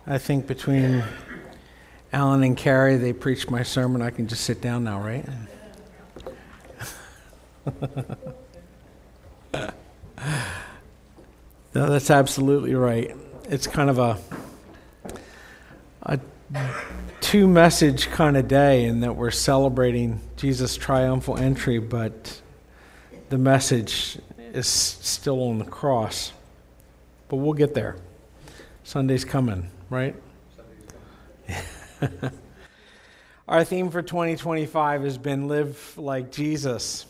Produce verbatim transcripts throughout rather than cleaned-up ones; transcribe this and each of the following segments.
I think between Alan and Carrie, they preached my sermon. I can just sit down now, right? No, that's absolutely right. It's kind of a a two-message kind of day in that we're celebrating Jesus' triumphal entry, but the message is still on the cross. But we'll get there. Sunday's coming, right? Our theme for twenty twenty-five has been Live Like Jesus.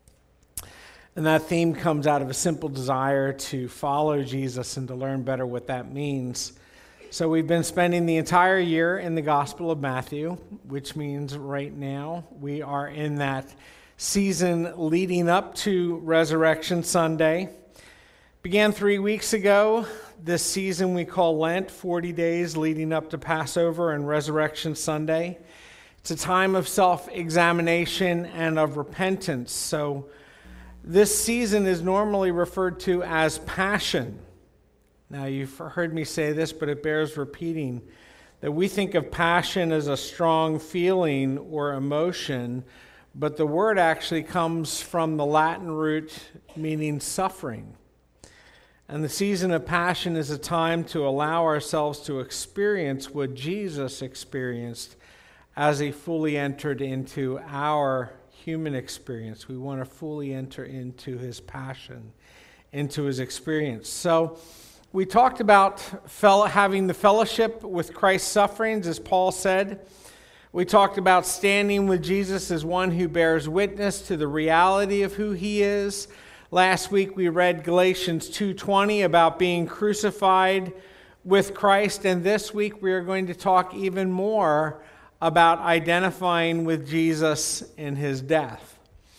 And that theme comes out of a simple desire to follow Jesus and to learn better what that means. So we've been spending the entire year in the Gospel of Matthew, which means right now we are in that season leading up to Resurrection Sunday. Began three weeks ago. This season we call Lent, forty days leading up to Passover and Resurrection Sunday. It's a time of self-examination and of repentance. So this season is normally referred to as Passion. Now, you've heard me say this, but it bears repeating, that we think of passion as a strong feeling or emotion, but the word actually comes from the Latin root meaning suffering. And the season of Passion is a time to allow ourselves to experience what Jesus experienced as he fully entered into our human experience. We want to fully enter into his passion, into his experience. So we talked about fellow, having the fellowship with Christ's sufferings, as Paul said. We talked about standing with Jesus as one who bears witness to the reality of who he is. Last week we read Galatians two twenty about being crucified with Christ, and this week we are going to talk even more about identifying with Jesus in his death.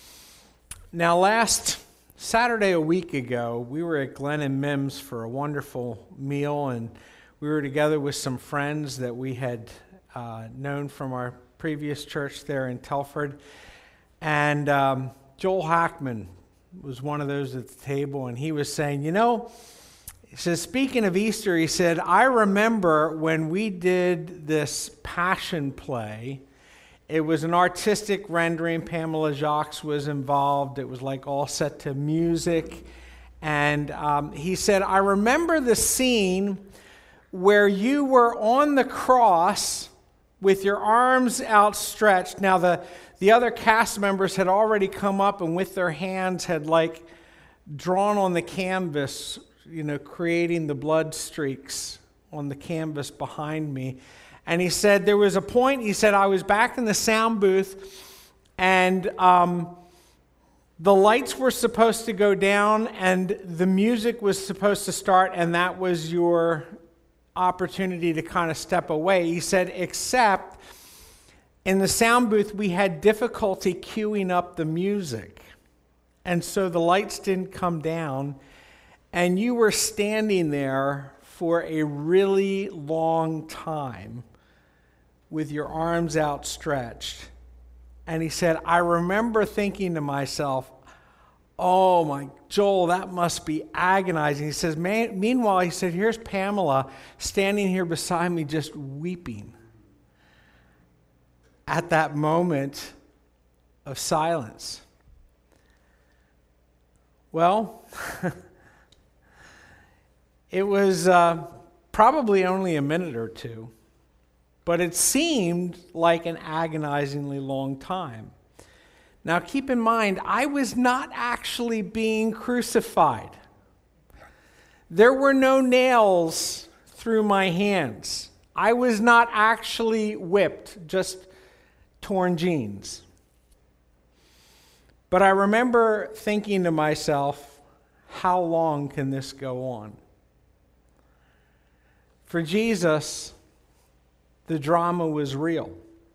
Now, last Saturday a week ago, we were at Glenn and Mims for a wonderful meal, and we were together with some friends that we had uh, known from our previous church there in Telford. And um, Joel Hackman was one of those at the table, and he was saying, you know, he says, speaking of Easter, he said, I remember when we did this Passion play. It was an artistic rendering. Pamela Jacques was involved. It was like all set to music. And um, he said, I remember the scene where you were on the cross with your arms outstretched. Now, the, the other cast members had already come up and with their hands had like drawn on the canvas, you know, creating the blood streaks on the canvas behind me. And he said there was a point, he said, I was back in the sound booth and um, the lights were supposed to go down and the music was supposed to start, and that was your opportunity to kind of step away. He said, except in the sound booth we had difficulty queuing up the music. And so the lights didn't come down. And you were standing there for a really long time with your arms outstretched. And he said, I remember thinking to myself, oh my, Joel, that must be agonizing. He says, Man, meanwhile, he said, here's Pamela standing here beside me just weeping at that moment of silence. Well, it was uh, probably only a minute or two, but it seemed like an agonizingly long time. Now, keep in mind, I was not actually being crucified. There were no nails through my hands. I was not actually whipped, just torn jeans. But I remember thinking to myself, how long can this go on? For Jesus, the drama was real.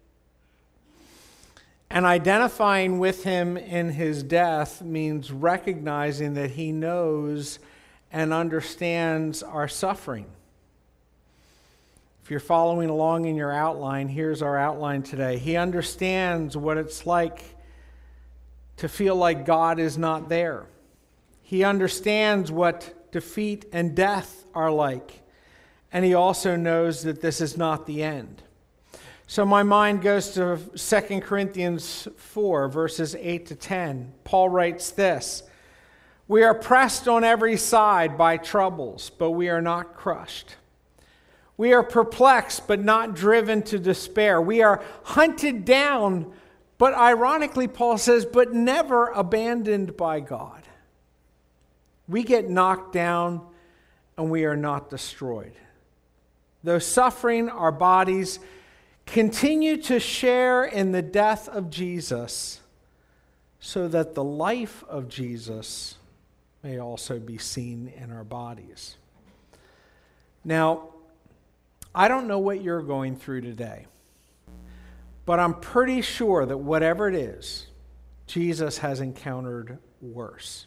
And identifying with him in his death means recognizing that he knows and understands our suffering. If you're following along in your outline, here's our outline today. He understands what it's like to feel like God is not there. He understands what defeat and death are like. and he also knows that this is not the end. So my mind goes to Second Corinthians four, verses eight to ten. Paul writes this: "We are pressed on every side by troubles, but we are not crushed. We are perplexed, but not driven to despair. We are hunted down, but ironically, Paul says, but never abandoned by God. We get knocked down, and we are not destroyed. Though suffering, our bodies continue to share in the death of Jesus, so that the life of Jesus may also be seen in our bodies." Now, I don't know what you're going through today, but I'm pretty sure that whatever it is, Jesus has encountered worse.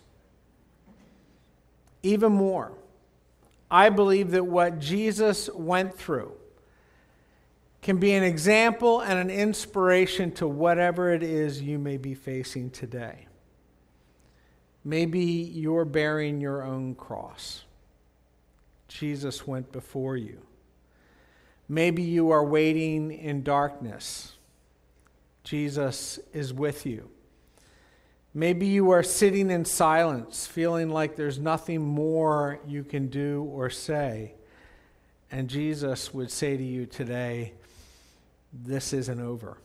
Even more, I believe that what Jesus went through can be an example and an inspiration to whatever it is you may be facing today. Maybe you're bearing your own cross. Jesus went before you. Maybe you are waiting in darkness. Jesus is with you. Maybe you are sitting in silence, feeling like there's nothing more you can do or say. And Jesus would say to you today, this isn't over.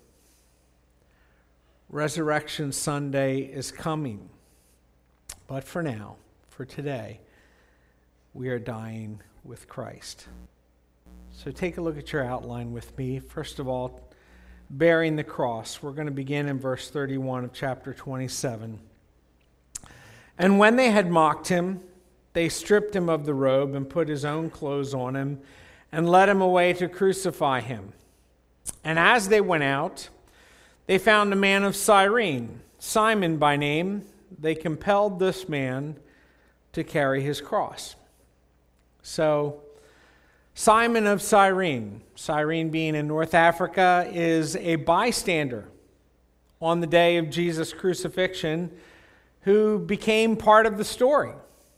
Resurrection Sunday is coming. But for now, for today, we are dying with Christ. So take a look at your outline with me. First of all, bearing the cross. We're going to begin in verse thirty-one of chapter twenty-seven. "And when they had mocked him, they stripped him of the robe and put his own clothes on him and led him away to crucify him. And as they went out, they found a man of Cyrene, Simon by name. They compelled this man to carry his cross." So, Simon of Cyrene, Cyrene being in North Africa, is a bystander on the day of Jesus' crucifixion who became part of the story.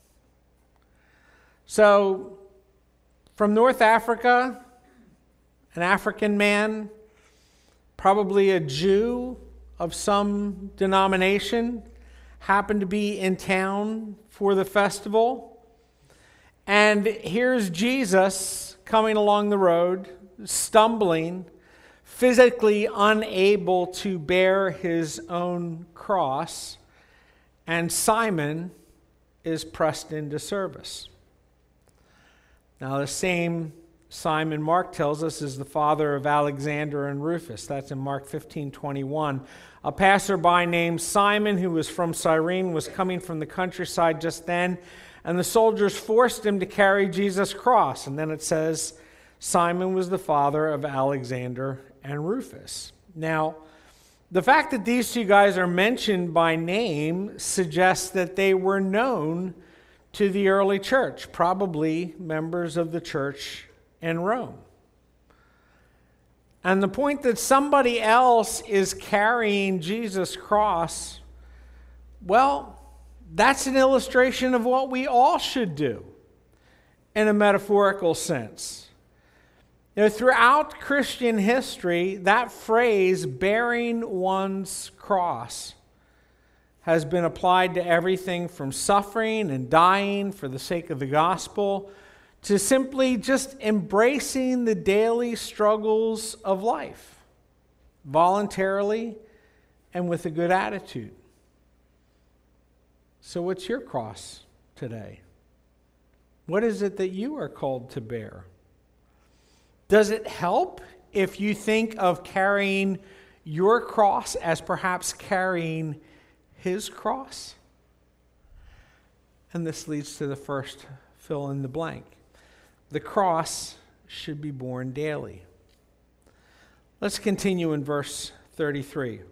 So, from North Africa, an African man, probably a Jew of some denomination, happened to be in town for the festival. And here's Jesus coming along the road, stumbling, physically unable to bear his own cross, and Simon is pressed into service. Now, the same Simon Mark tells us is the father of Alexander and Rufus. That's in Mark fifteen twenty-one. A passerby named Simon, who was from Cyrene, was coming from the countryside just then, and the soldiers forced him to carry Jesus' cross. And then it says Simon was the father of Alexander and Rufus. Now, the fact that these two guys are mentioned by name suggests that they were known to the early church, probably members of the church in Rome. And the point that somebody else is carrying Jesus' cross, well, that's an illustration of what we all should do in a metaphorical sense. You know, throughout Christian history, that phrase, bearing one's cross, has been applied to everything from suffering and dying for the sake of the gospel to simply just embracing the daily struggles of life, voluntarily and with a good attitude. So what's your cross today? What is it that you are called to bear? Does it help if you think of carrying your cross as perhaps carrying his cross? And this leads to the first fill in the blank. The cross should be borne daily. Let's continue in verse thirty-three.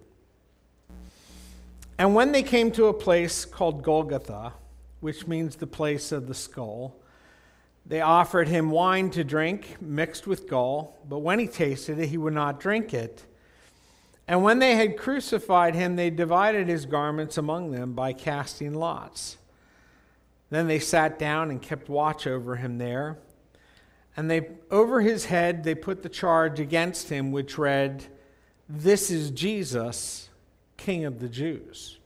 "And when they came to a place called Golgotha, which means the place of the skull, they offered him wine to drink mixed with gall, but when he tasted it, he would not drink it. And when they had crucified him, they divided his garments among them by casting lots. Then they sat down and kept watch over him there. And they, over his head, they put the charge against him, which read, "This is Jesus, King of the Jews."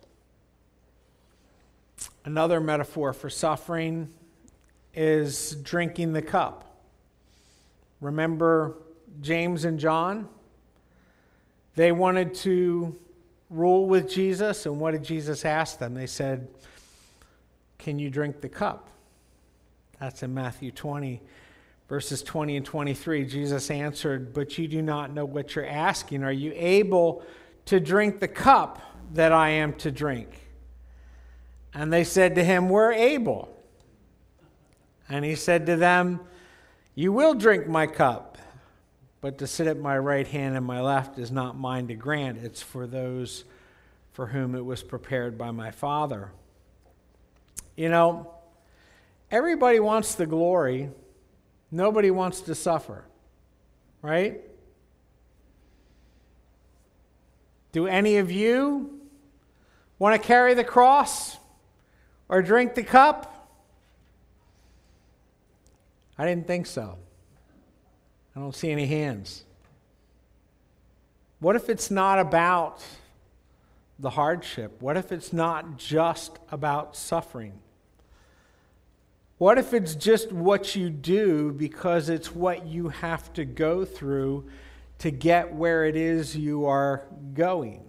Another metaphor for suffering is drinking the cup. Remember James and John? They wanted to rule with Jesus, and what did Jesus ask them? They said, "Can you drink the cup?" That's in Matthew twenty. Verses twenty and twenty-three, Jesus answered, "But you do not know what you're asking. Are you able to drink the cup that I am to drink?" And they said to him, "We're able." And he said to them, "You will drink my cup, but to sit at my right hand and my left is not mine to grant. It's for those for whom it was prepared by my Father." You know, everybody wants the glory. Nobody wants to suffer, right? Do any of you want to carry the cross or drink the cup? I didn't think so. I don't see any hands. What if it's not about the hardship? What if it's not just about suffering? What if it's just what you do because it's what you have to go through to get where it is you are going?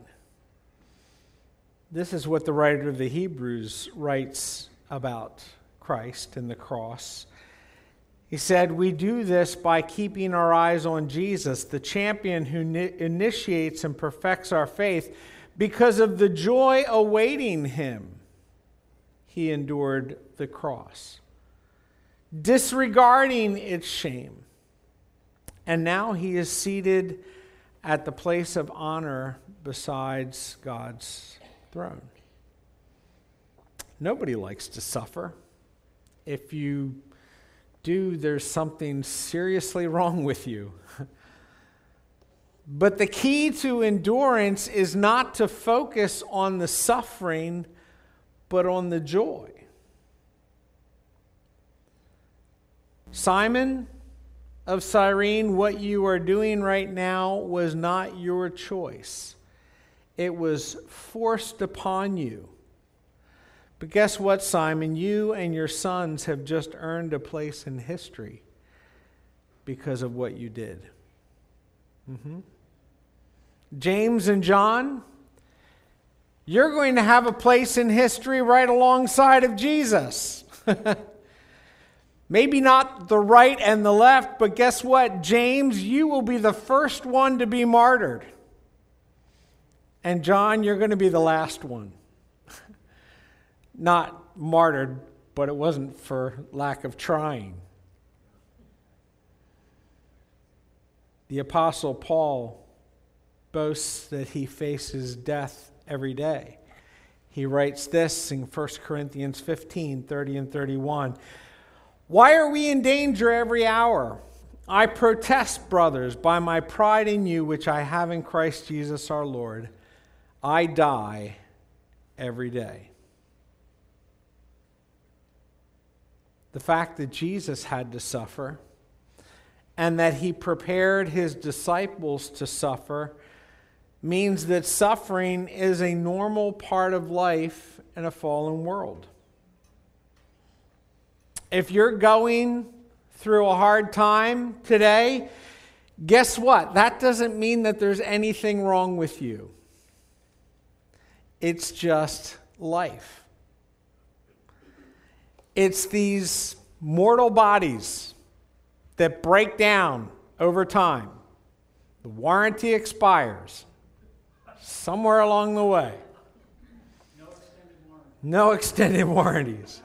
This is what the writer of the Hebrews writes about Christ and the cross. He said, "We do this by keeping our eyes on Jesus, the champion who ni- initiates and perfects our faith. Because of the joy awaiting him, he endured the cross, disregarding its shame. And now he is seated at the place of honor besides God's throne." Nobody likes to suffer. If you do, there's something seriously wrong with you. But the key to endurance is not to focus on the suffering, but on the joy. Simon of Cyrene, what you are doing right now was not your choice. It was forced upon you. But guess what, Simon? You and your sons have just earned a place in history because of what you did. Mm-hmm. James and John, you're going to have a place in history right alongside of Jesus. Maybe not the right and the left, but guess what? James, you will be the first one to be martyred. And John, you're going to be the last one. Not martyred, but it wasn't for lack of trying. The Apostle Paul boasts that he faces death every day. He writes this in First Corinthians fifteen, thirty and thirty-one. "Why are we in danger every hour? I protest, brothers, by my pride in you, which I have in Christ Jesus our Lord. I die every day." The fact that Jesus had to suffer and that he prepared his disciples to suffer means that suffering is a normal part of life in a fallen world. If you're going through a hard time today, guess what? That doesn't mean that there's anything wrong with you. It's just life. It's these mortal bodies that break down over time. The warranty expires somewhere along the way. No extended warranty. No extended warranties.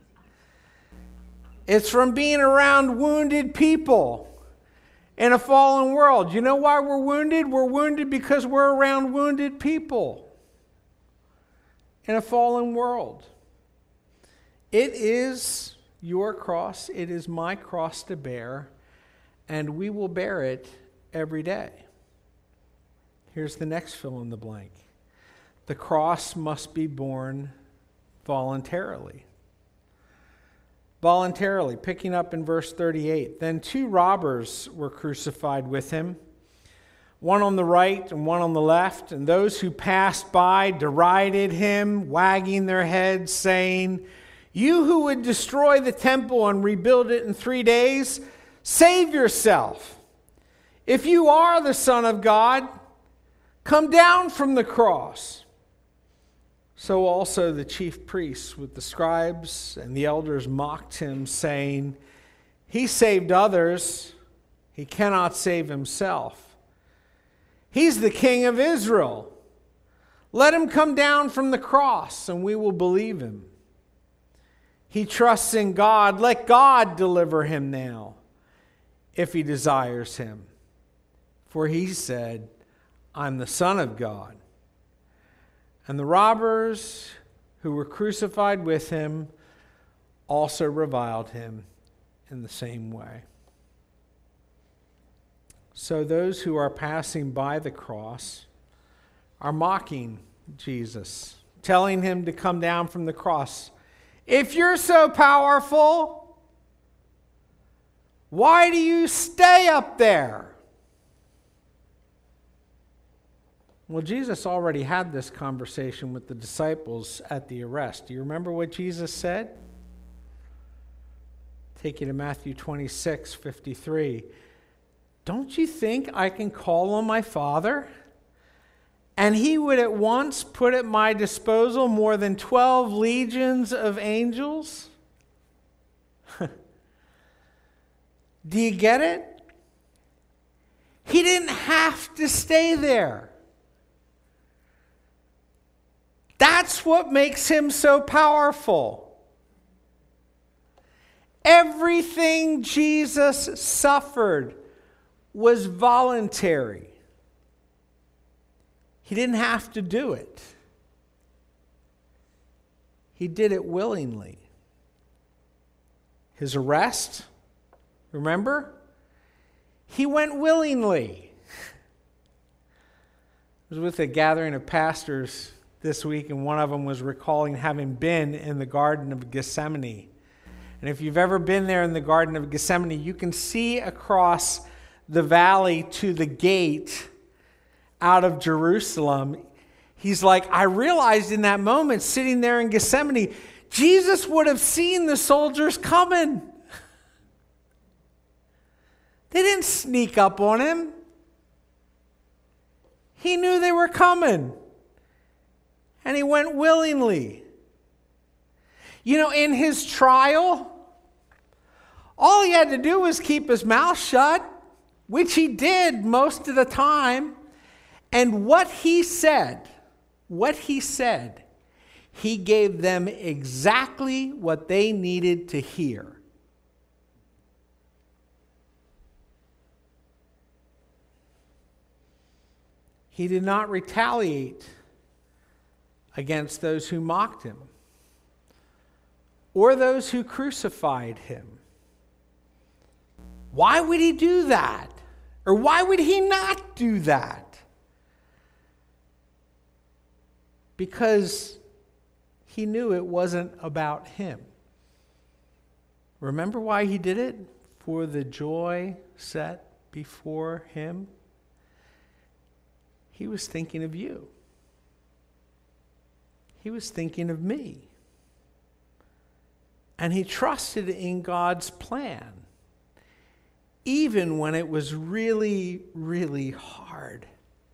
It's from being around wounded people in a fallen world. You know why we're wounded? We're wounded because we're around wounded people in a fallen world. It is your cross, it is my cross to bear, and we will bear it every day. Here's the next fill in the blank. The cross must be borne voluntarily. voluntarily, picking up in verse thirty-eight. Then two robbers were crucified with him, one on the right and one on the left, and those who passed by derided him, wagging their heads, saying, "You who would destroy the temple and rebuild it in three days, save yourself. If you are the Son of God, come down from the cross." So also the chief priests with the scribes and the elders mocked him, saying, "He saved others, he cannot save himself. He's the King of Israel. Let him come down from the cross, and we will believe him. He trusts in God. Let God deliver him now, if he desires him. For he said, 'I'm the Son of God.' And the robbers who were crucified with him also reviled him in the same way." So those who are passing by the cross are mocking Jesus, telling him to come down from the cross. If you're so powerful, why do you stay up there? Well, Jesus already had this conversation with the disciples at the arrest. Do you remember what Jesus said? Take you to Matthew twenty-six fifty-three. "Don't you think I can call on my Father, and he would at once put at my disposal more than twelve legions of angels?" Do you get it? He didn't have to stay there. That's what makes him so powerful. Everything Jesus suffered was voluntary. He didn't have to do it. He did it willingly. His arrest, remember? He went willingly. I was with a gathering of pastors this week, and one of them was recalling having been in the Garden of Gethsemane. And if you've ever been there in the Garden of Gethsemane, you can see across the valley to the gate out of Jerusalem. He's like, I realized in that moment, sitting there in Gethsemane, Jesus would have seen the soldiers coming. They didn't sneak up on him. He knew they were coming. And he went willingly. You know, in his trial, all he had to do was keep his mouth shut, which he did most of the time. And what he said, what he said, he gave them exactly what they needed to hear. He did not retaliate against those who mocked him or those who crucified him. Why would he do that? Or why would he not do that? Because he knew it wasn't about him. Remember why he did it? For the joy set before him. He was thinking of you. He was thinking of me. And he trusted in God's plan, even when it was really, really hard.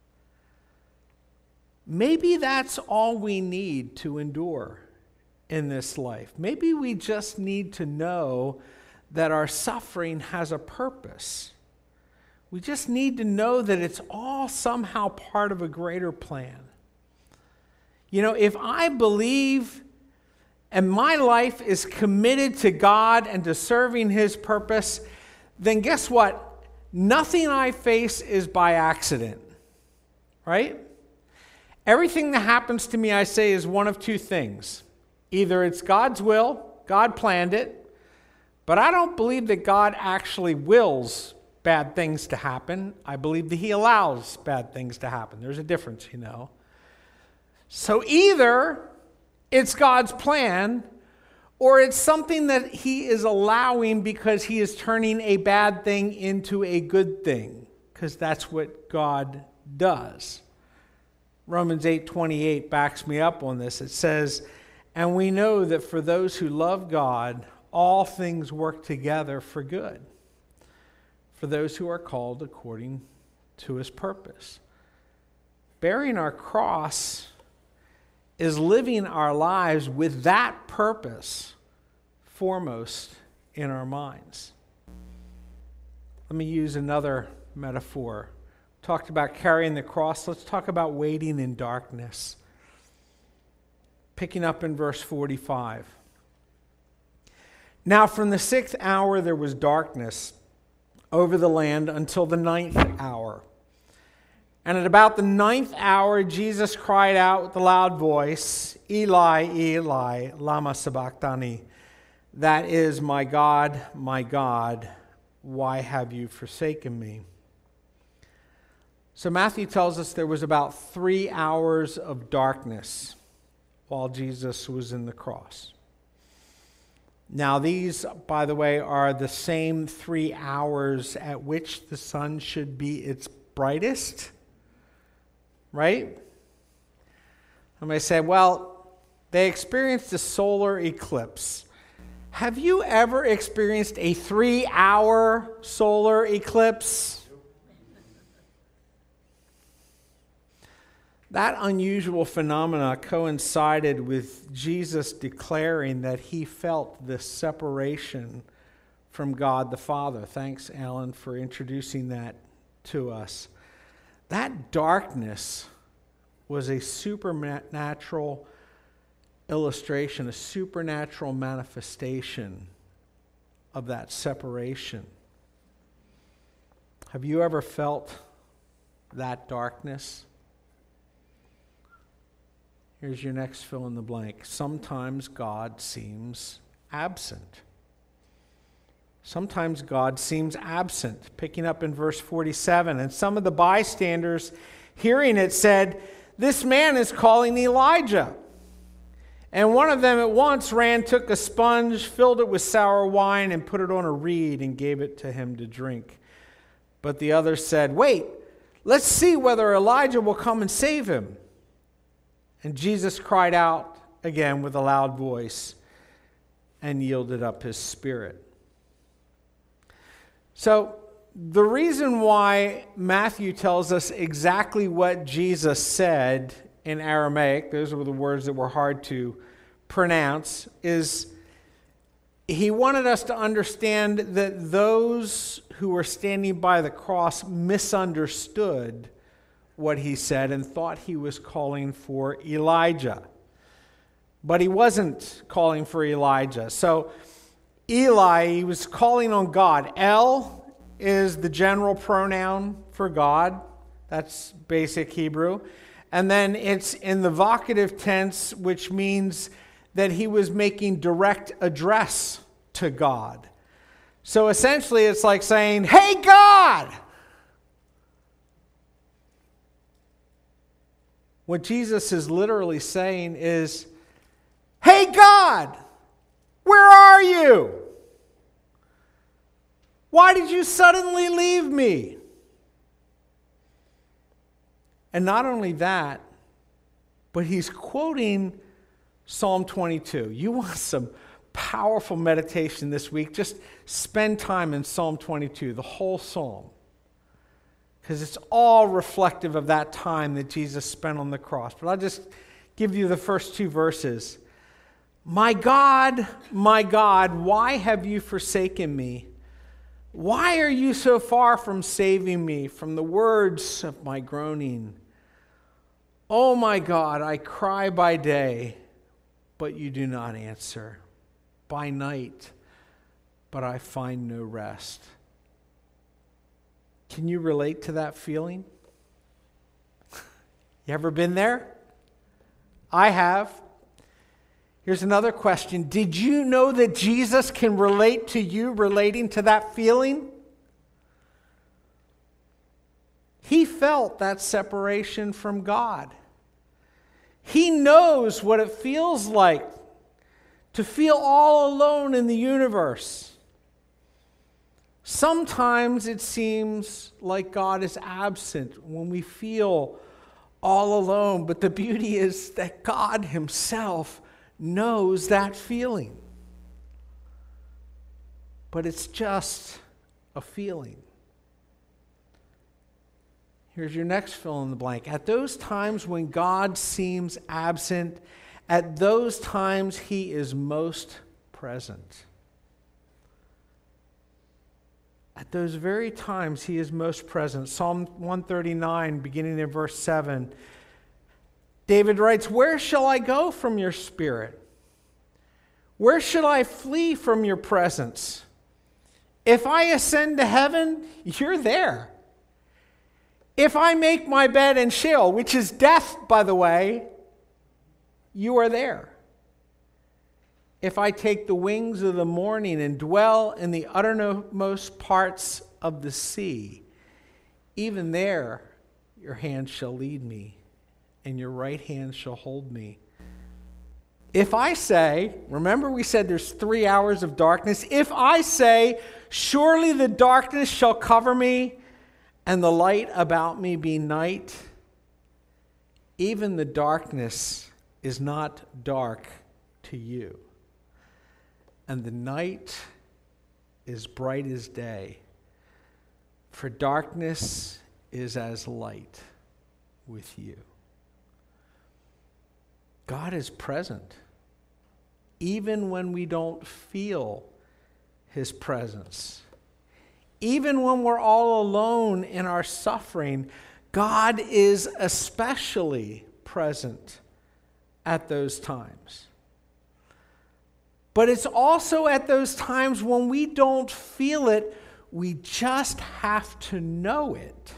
Maybe that's all we need to endure in this life. Maybe we just need to know that our suffering has a purpose. We just need to know that it's all somehow part of a greater plan. You know, if I believe and my life is committed to God and to serving his purpose, then guess what? Nothing I face is by accident, right? Everything that happens to me, I say, is one of two things. Either it's God's will, God planned it, but I don't believe that God actually wills bad things to happen. I believe that he allows bad things to happen. There's a difference, you know. So either it's God's plan, or it's something that he is allowing because he is turning a bad thing into a good thing, because that's what God does. Romans eight twenty-eight backs me up on this. It says, "And we know that for those who love God, all things work together for good, for those who are called according to his purpose." Bearing our cross is living our lives with that purpose foremost in our minds. Let me use another metaphor. Talked about carrying the cross. Let's talk about waiting in darkness. Picking up in verse forty-five. "Now from the sixth hour there was darkness over the land until the ninth hour. And at about the ninth hour, Jesus cried out with a loud voice, 'Eli, Eli, lama sabachthani?' That is, 'My God, my God, why have you forsaken me?'" So Matthew tells us there was about three hours of darkness while Jesus was in the cross. Now these, by the way, are the same three hours at which the sun should be its brightest. Right? Somebody say, well, they experienced a solar eclipse. Have you ever experienced a three-hour solar eclipse? That unusual phenomena coincided with Jesus declaring that he felt this separation from God the Father. Thanks, Alan, for introducing that to us. That darkness was a supernatural illustration, a supernatural manifestation of that separation. Have you ever felt that darkness? Here's your next fill in the blank. Sometimes God seems absent. Sometimes God seems absent. Picking up in verse forty-seven, "And some of the bystanders, hearing it, said, 'This man is calling Elijah.' And one of them at once ran, took a sponge, filled it with sour wine, and put it on a reed and gave it to him to drink. But the others said, 'Wait, let's see whether Elijah will come and save him.' And Jesus cried out again with a loud voice and yielded up his spirit." So the reason why Matthew tells us exactly what Jesus said in Aramaic, those were the words that were hard to pronounce, is he wanted us to understand that those who were standing by the cross misunderstood what he said and thought he was calling for Elijah. But he wasn't calling for Elijah. So Eli, he was calling on God. El is the general pronoun for God. That's basic Hebrew. And then it's in the vocative tense, which means that he was making direct address to God. So essentially it's like saying, "Hey, God!" What Jesus is literally saying is, "Hey, God! Where are you? Why did you suddenly leave me?" And not only that, but he's quoting Psalm twenty-two. You want some powerful meditation this week? Just spend time in Psalm twenty-two, the whole psalm, because it's all reflective of that time that Jesus spent on the cross. But I'll just give you the first two verses. "My God, my God, why have you forsaken me? Why are you so far from saving me from the words of my groaning? Oh my God, I cry by day, but you do not answer. By night, but I find no rest." Can you relate to that feeling? You ever been there? I have. Here's another question. Did you know that Jesus can relate to you relating to that feeling? He felt that separation from God. He knows what it feels like to feel all alone in the universe. Sometimes it seems like God is absent when we feel all alone, but the beauty is that God himself knows that feeling. But it's just a feeling. Here's your next fill in the blank. At those times when God seems absent, at those times he is most present. At those very times he is most present. Psalm one thirty-nine, beginning in verse seven, David writes, "Where shall I go from your spirit? Where shall I flee from your presence? If I ascend to heaven, you're there. If I make my bed in Sheol," which is death, by the way, "you are there. If I take the wings of the morning and dwell in the uttermost parts of the sea, even there your hand shall lead me, and your right hand shall hold me. If I say," remember we said there's three hours of darkness, "if I say, surely the darkness shall cover me, and the light about me be night, even the darkness is not dark to you, and the night is bright as day, for darkness is as light with you." God is present, even when we don't feel his presence. Even when we're all alone in our suffering, God is especially present at those times. But it's also at those times when we don't feel it, we just have to know it.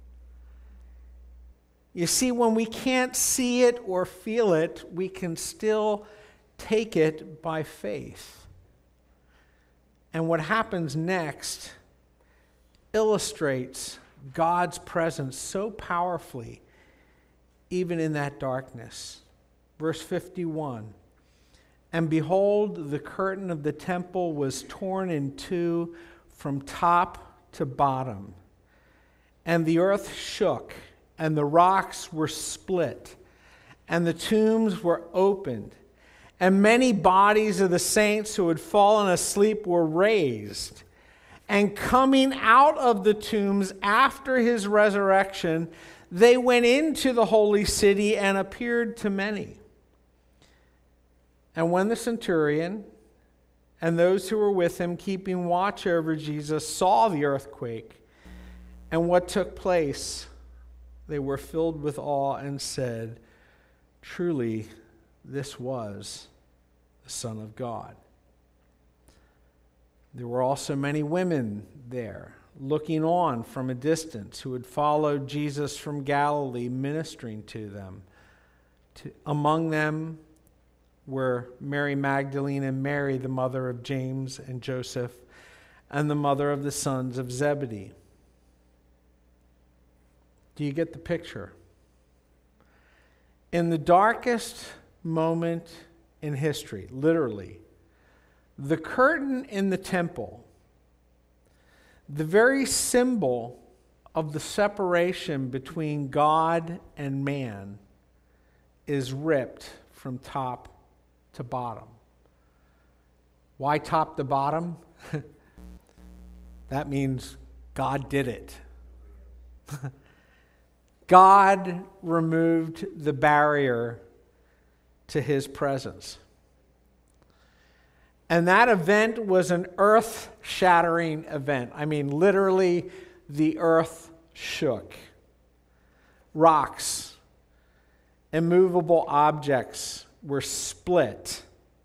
You see, when we can't see it or feel it, we can still take it by faith. And what happens next illustrates God's presence so powerfully, even in that darkness. Verse fifty-one, "And behold, the curtain of the temple was torn in two from top to bottom, and the earth shook, and the rocks were split, and the tombs were opened, and many bodies of the saints who had fallen asleep were raised. And coming out of the tombs after his resurrection, they went into the holy city and appeared to many. And when the centurion and those who were with him, keeping watch over Jesus, saw the earthquake and what took place, they were filled with awe and said, 'Truly, this was the Son of God.' There were also many women there, looking on from a distance, who had followed Jesus from Galilee, ministering to them. To, among them were Mary Magdalene and Mary, the mother of James and Joseph, and the mother of the sons of Zebedee." Do you get the picture? In the darkest moment in history, literally, the curtain in the temple, the very symbol of the separation between God and man, is ripped from top to bottom. Why top to bottom? That means God did it. God removed the barrier to his presence. And that event was an earth-shattering event. I mean, literally, the earth shook. Rocks, immovable objects were split.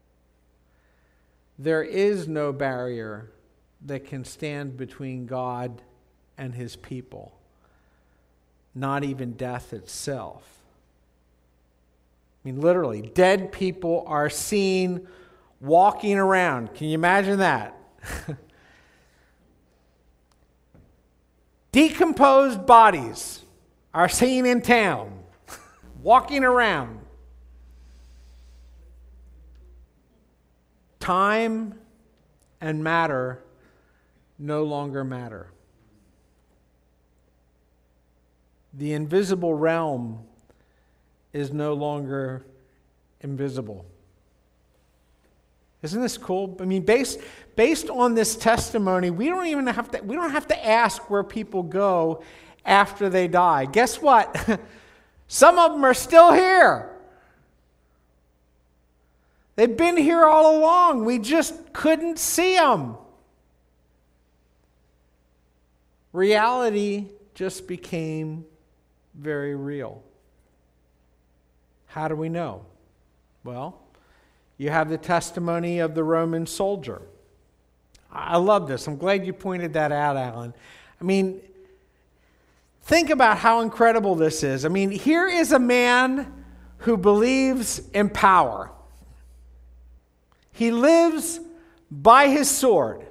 There is no barrier that can stand between God and his people, not even death itself. I mean, literally, dead people are seen walking around. Can you imagine that? Decomposed bodies are seen in town, walking around. Time and matter no longer matter. The invisible realm is no longer invisible. Isn't this cool? I mean, based, based on this testimony, we don't even have to, we don't have to ask where people go after they die. Guess what? Some of them are still here. They've been here all along. We just couldn't see them. Reality just became very real. How do we know? Well, you have the testimony of the Roman soldier. I love this. I'm glad you pointed that out, Alan. I mean, think about how incredible this is. I mean, here is a man who believes in power. He lives by his sword,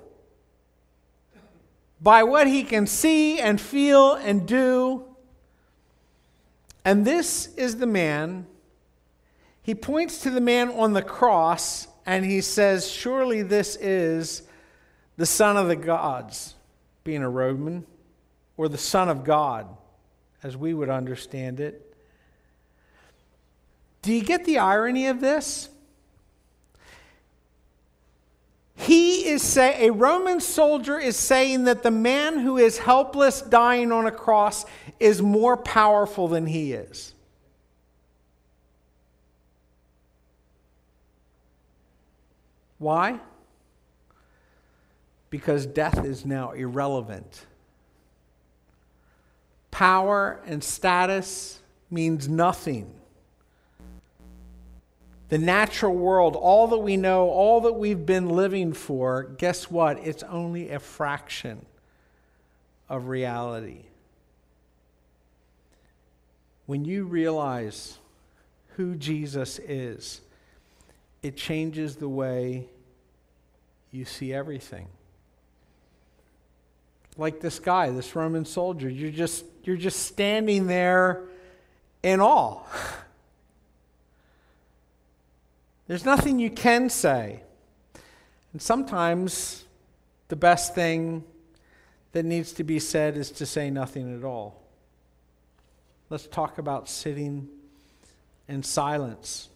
by what he can see and feel and do. And this is the man. He points to the man on the cross and he says, surely this is the Son of the gods, being a Roman, or the Son of God, as we would understand it. Do you get the irony of this? He is say, a Roman soldier is saying that the man who is helpless dying on a cross is more powerful than he is. Why? Because death is now irrelevant. Power and status means nothing. The natural world, all that we know, all that we've been living for, guess what? It's only a fraction of reality. When you realize who Jesus is, it changes the way you see everything. Like this guy, this Roman soldier, you're just you're just standing there in awe. There's nothing you can say. And sometimes the best thing that needs to be said is to say nothing at all. Let's talk about sitting in silence.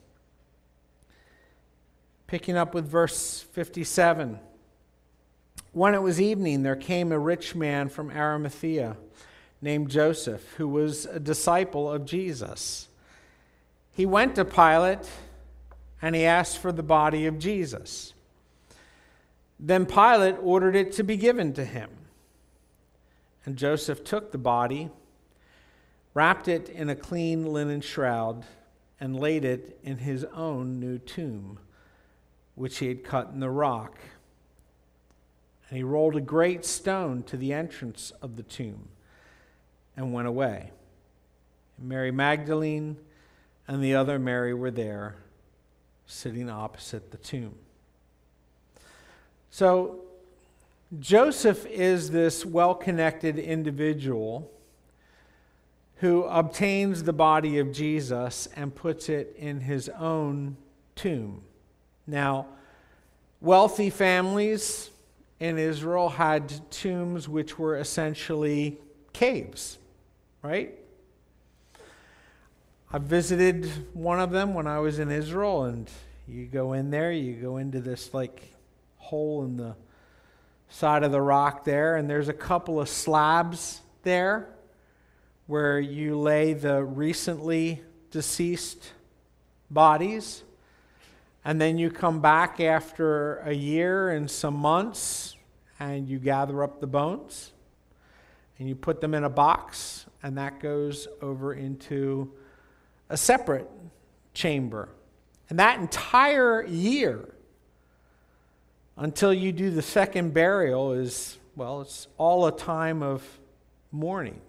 Picking up with verse fifty-seven. When it was evening, there came a rich man from Arimathea named Joseph, who was a disciple of Jesus. He went to Pilate and he asked for the body of Jesus. Then Pilate ordered it to be given to him. And Joseph took the body, wrapped it in a clean linen shroud, and laid it in his own new tomb, which he had cut in the rock. And he rolled a great stone to the entrance of the tomb and went away. And Mary Magdalene and the other Mary were there, sitting opposite the tomb. So Joseph is this well-connected individual who obtains the body of Jesus and puts it in his own tomb. Now, wealthy families in Israel had tombs which were essentially caves, right? I visited one of them when I was in Israel, and you go in there, you go into this like hole in the side of the rock there, and there's a couple of slabs there where you lay the recently deceased bodies. And then you come back after a year and some months, and you gather up the bones, and you put them in a box, and that goes over into a separate chamber. And that entire year, until you do the second burial, is, well, it's all a time of mourning.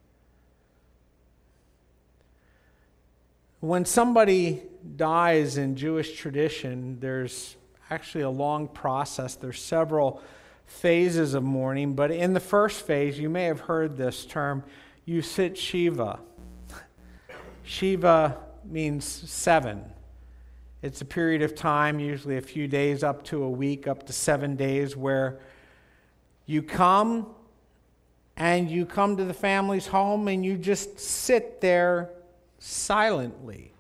When somebody dies in Jewish tradition, there's actually a long process. There's several phases of mourning, but in the first phase, you may have heard this term, you sit Shiva. Shiva means seven It's a period of time, usually a few days, up to a week, up to seven days, where you come and you come to the family's home and you just sit there silently.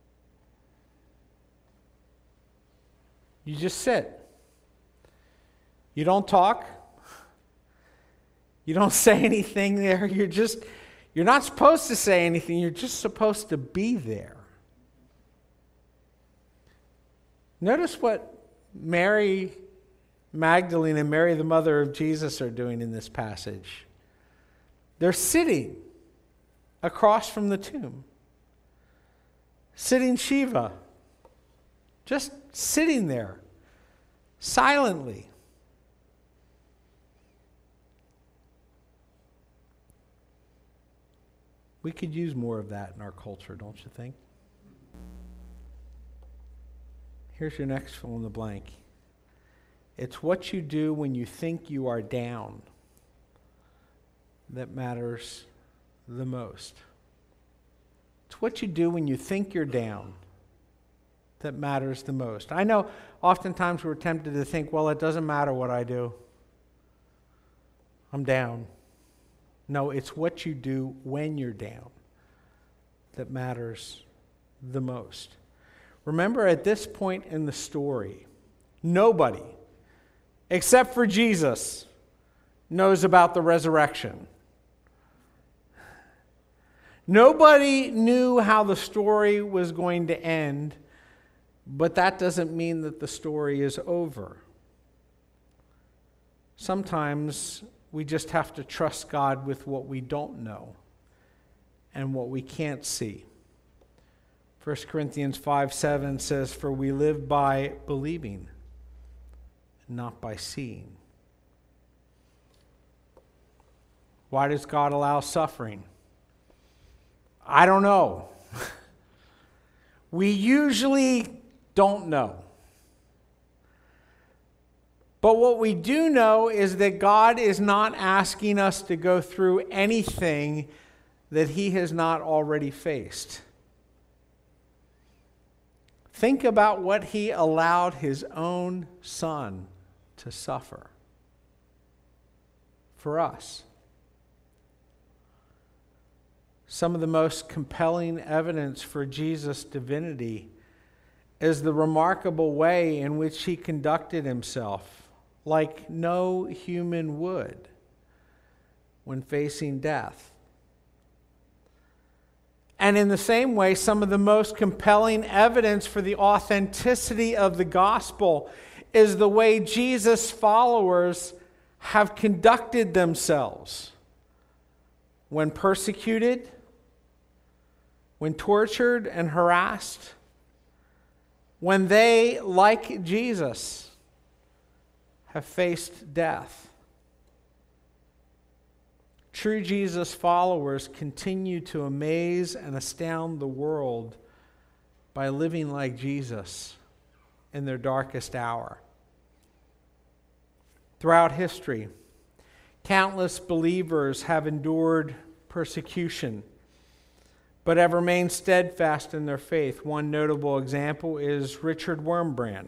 You just sit. You don't talk. You don't say anything there. You're just, you're not supposed to say anything. You're just supposed to be there. Notice what Mary Magdalene and Mary, the mother of Jesus, are doing in this passage. They're sitting across from the tomb. Sitting Shiva. Just sitting there, silently. We could use more of that in our culture, don't you think? Here's your next fill in the blank. It's what you do when you think you are down that matters the most. It's what you do when you think you're down that matters the most. I know oftentimes we're tempted to think, well, it doesn't matter what I do. I'm down. No, it's what you do when you're down that matters the most. Remember, at this point in the story, nobody, except for Jesus, knows about the resurrection. Nobody knew how the story was going to end, but that doesn't mean that the story is over. Sometimes we just have to trust God with what we don't know and what we can't see. First Corinthians five seven says, "For we live by believing, not by seeing." Why does God allow suffering? I don't know. We usually don't know. But what we do know is that God is not asking us to go through anything that He has not already faced. Think about what He allowed His own Son to suffer for us. Some of the most compelling evidence for Jesus' divinity is the remarkable way in which He conducted Himself, like no human would when facing death. And in the same way, some of the most compelling evidence for the authenticity of the gospel is the way Jesus' followers have conducted themselves when persecuted, when tortured and harassed, when they, like Jesus, have faced death. True Jesus followers continue to amaze and astound the world by living like Jesus in their darkest hour. Throughout history, countless believers have endured persecution, but have remained steadfast in their faith. One notable example is Richard Wurmbrand.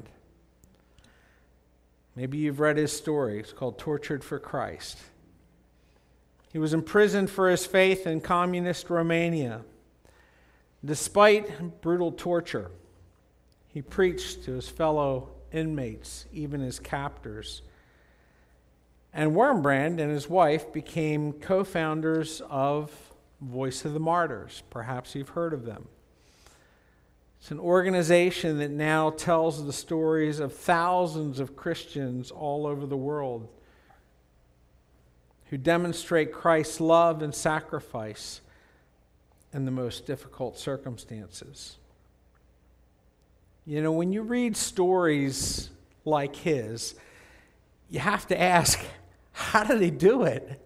Maybe you've read his story. It's called Tortured for Christ. He was imprisoned for his faith in communist Romania. Despite brutal torture, he preached to his fellow inmates, even his captors. And Wurmbrand and his wife became co-founders of Voice of the Martyrs. Perhaps you've heard of them. It's an organization that now tells the stories of thousands of Christians all over the world who demonstrate Christ's love and sacrifice in the most difficult circumstances. You know, when you read stories like his, you have to ask, how do they do it?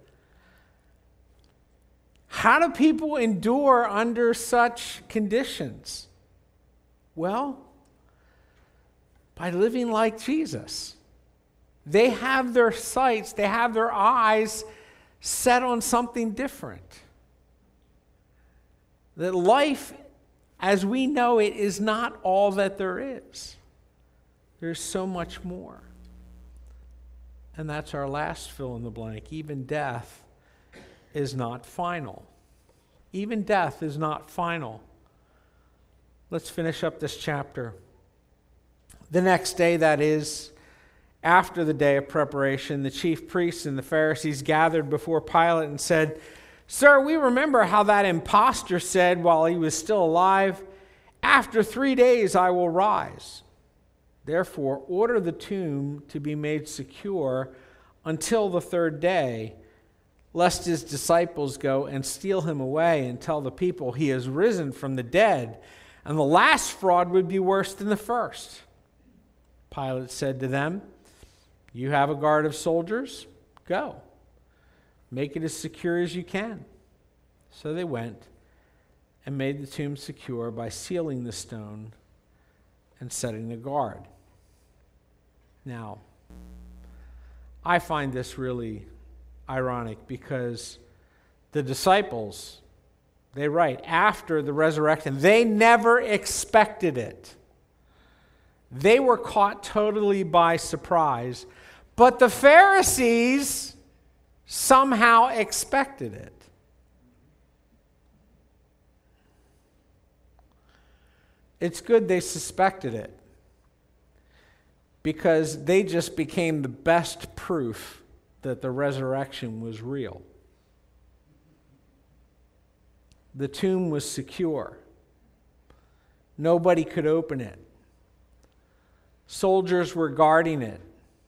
How do people endure under such conditions? Well, by living like Jesus. They have their sights, they have their eyes set on something different. That life as we know it, is not all that there is. There's so much more. And that's our last fill in the blank. Even death is not final. Even death is not final. Let's finish up this chapter. The next day, that is, after the day of preparation, the chief priests and the Pharisees gathered before Pilate and said, "Sir, we remember how that impostor said while he was still alive, 'After three days I will rise.' Therefore, order the tomb to be made secure until the third day, lest his disciples go and steal him away and tell the people he has risen from the dead, and the last fraud would be worse than the first." Pilate said to them, "You have a guard of soldiers? Go. Make it as secure as you can." So they went and made the tomb secure by sealing the stone and setting the guard. Now, I find this really ironic because the disciples, they write, after the resurrection, they never expected it. They were caught totally by surprise, but the Pharisees somehow expected it. It's good they suspected it, because they just became the best proof that the resurrection was real. The tomb was secure. Nobody could open it. Soldiers were guarding it.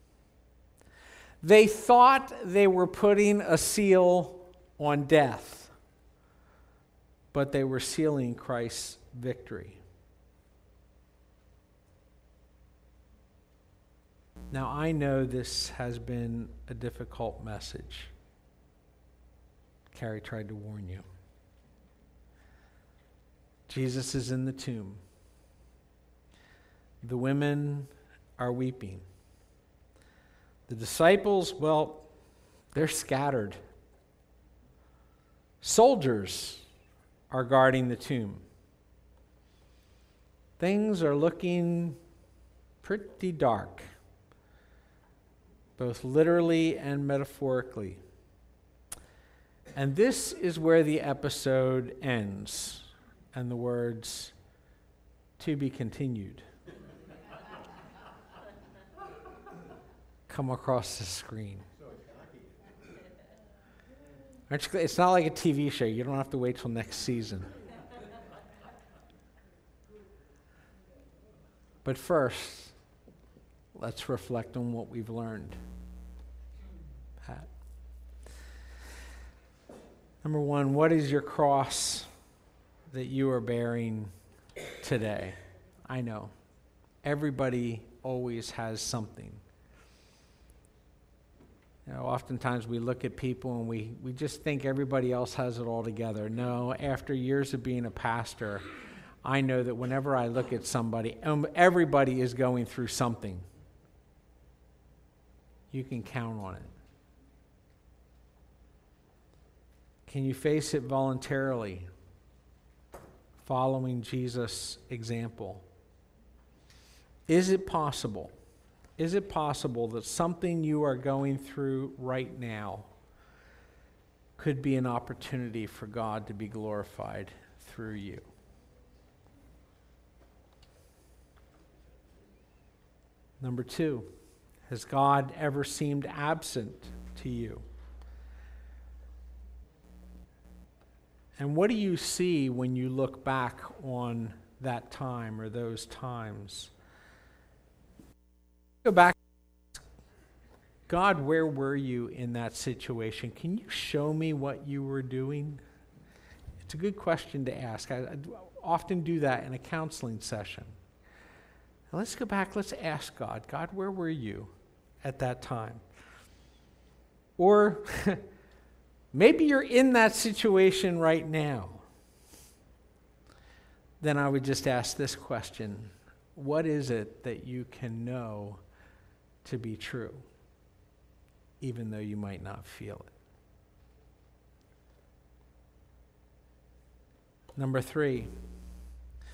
They thought they were putting a seal on death, but they were sealing Christ's victory. Now, I know this has been a difficult message. Carrie tried to warn you. Jesus is in the tomb. The women are weeping. The disciples, well, they're scattered. Soldiers are guarding the tomb. Things are looking pretty dark, both literally and metaphorically. And this is where the episode ends, and the words, "To be continued," come across the screen. Aren't you, it's not like a T V show. You don't have to wait till next season. But first, let's reflect on what we've learned. Pat. Number one, what is your cross that you are bearing today? I know. Everybody always has something. You know, oftentimes we look at people and we, we just think everybody else has it all together. No, after years of being a pastor, I know that whenever I look at somebody, um, everybody is going through something. You can count on it. Can you face it voluntarily, following Jesus' example? Is it possible? Is it possible that something you are going through right now could be an opportunity for God to be glorified through you? Number two, has God ever seemed absent to you? And what do you see when you look back on that time or those times? Go back. God, where were you in that situation? Can you show me what you were doing? It's a good question to ask. I, I often do that in a counseling session. Now let's go back. Let's ask God, God, where were you at that time? Or maybe you're in that situation right now. Then I would just ask this question: what is it that you can know to be true, even though you might not feel it? Number three,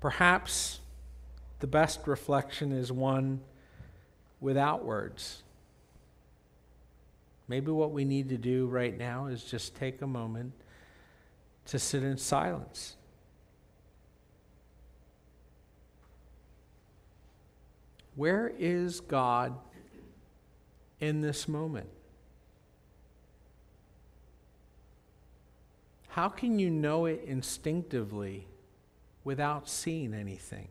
Perhaps the best reflection is one without words. Maybe what we need to do right now is just take a moment to sit in silence. Where is God in this moment? How can you know it instinctively without seeing anything?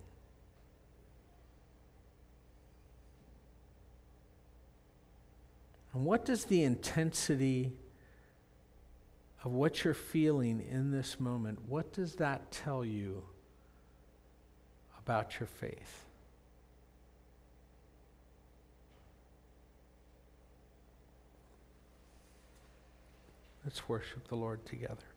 And what does the intensity of what you're feeling in this moment, what does that tell you about your faith? Let's worship the Lord together.